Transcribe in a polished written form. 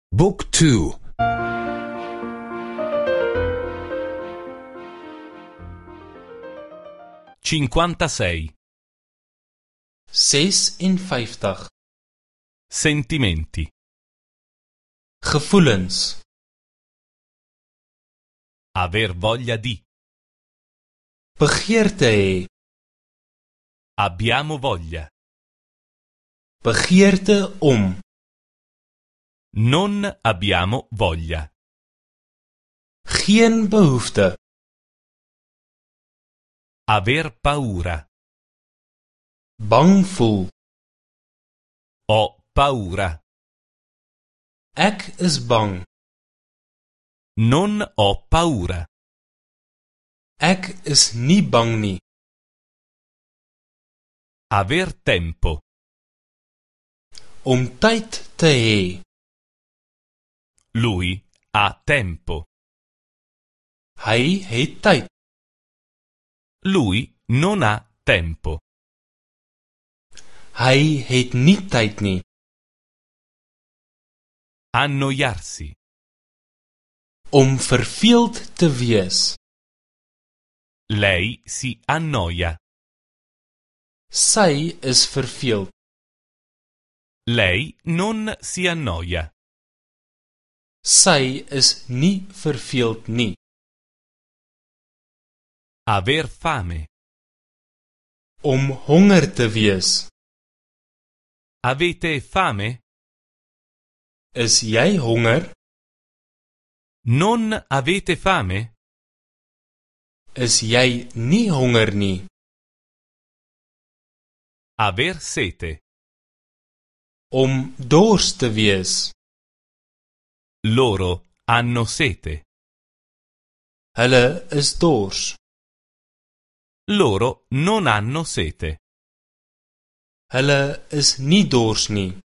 Book 2. 56. 56. Sentimenti. Gevoelens. Aver voglia di. Begeerte hê. Abbiamo voglia. Begeerte om. Non abbiamo voglia. Geen behoefte. Aver paura. Bang voel. Ho paura. Ek is bang. Non ho paura. Ek is nie bang nie. Aver tempo. Om tyd te hê. Lui ha tempo. Hy het tyd. Lui non ha tempo. Hy het nie tyd nie. Annoiarsi. Om verveeld te wees. Lei si annoia. Sy is verveeld. Lei non si annoia. Sy is nie verveeld nie. Aver fame. Om honger te wees. Avete fame? Is jy honger? Non avete fame? Is jy nie honger nie? Aver sete. Om dors te wees. Loro hanno sete. Hulle is dors. Loro non hanno sete. Hulle is nie dors nie.